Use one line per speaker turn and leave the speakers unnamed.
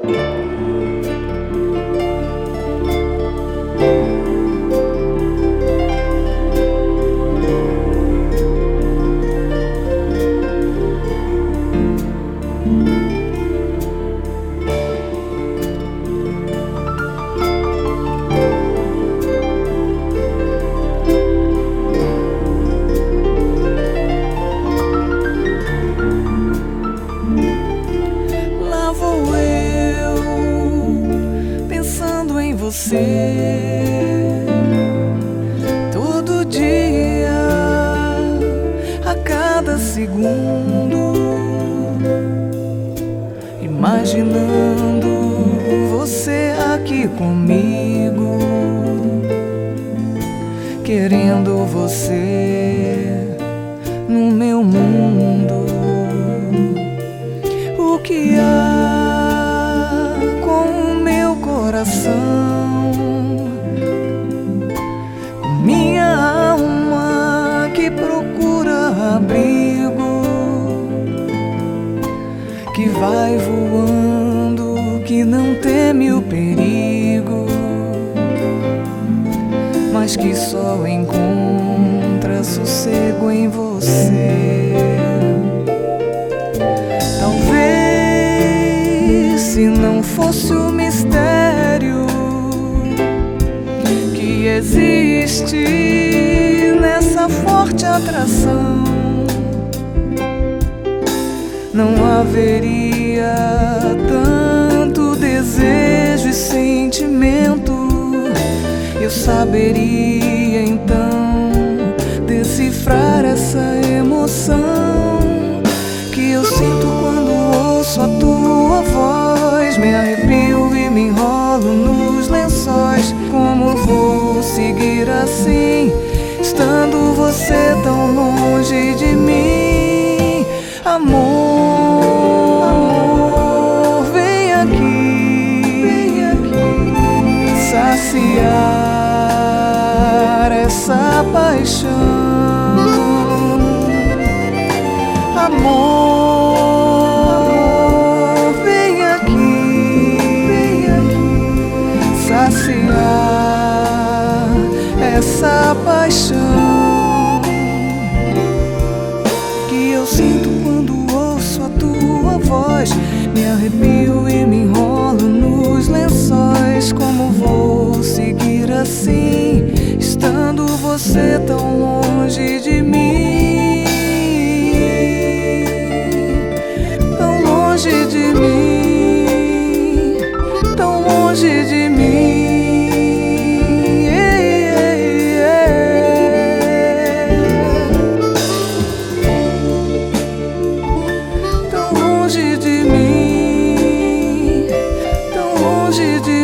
Você todo dia, a cada segundo, imaginando você aqui comigo, querendo você no meu mundo. O que há com o meu coração? Minha alma que procura abrigo, que vai voando, que não teme o perigo, mas que só encontra sossego em você. Talvez se não fosse o mistério que existe nessa forte atração, não haveria tanto desejo e sentimento. Eu saberia então decifrar essa emoção que eu sinto quando ouço a tua voz. Me arrepio e me enrolo nos lençóis. Como vou seguir assim, estando você tão longe de mim? Amor, amor, vem aqui, saciar essa paixão. Amor, vem aqui, saciar essa paixão que eu sinto quando ouço a tua voz. Me arrepio e me enrolo nos lençóis. Como vou seguir assim, estando você tão longe de mim? Tão longe de mim, tão longe de mim. Tão longe de mim, tão longe de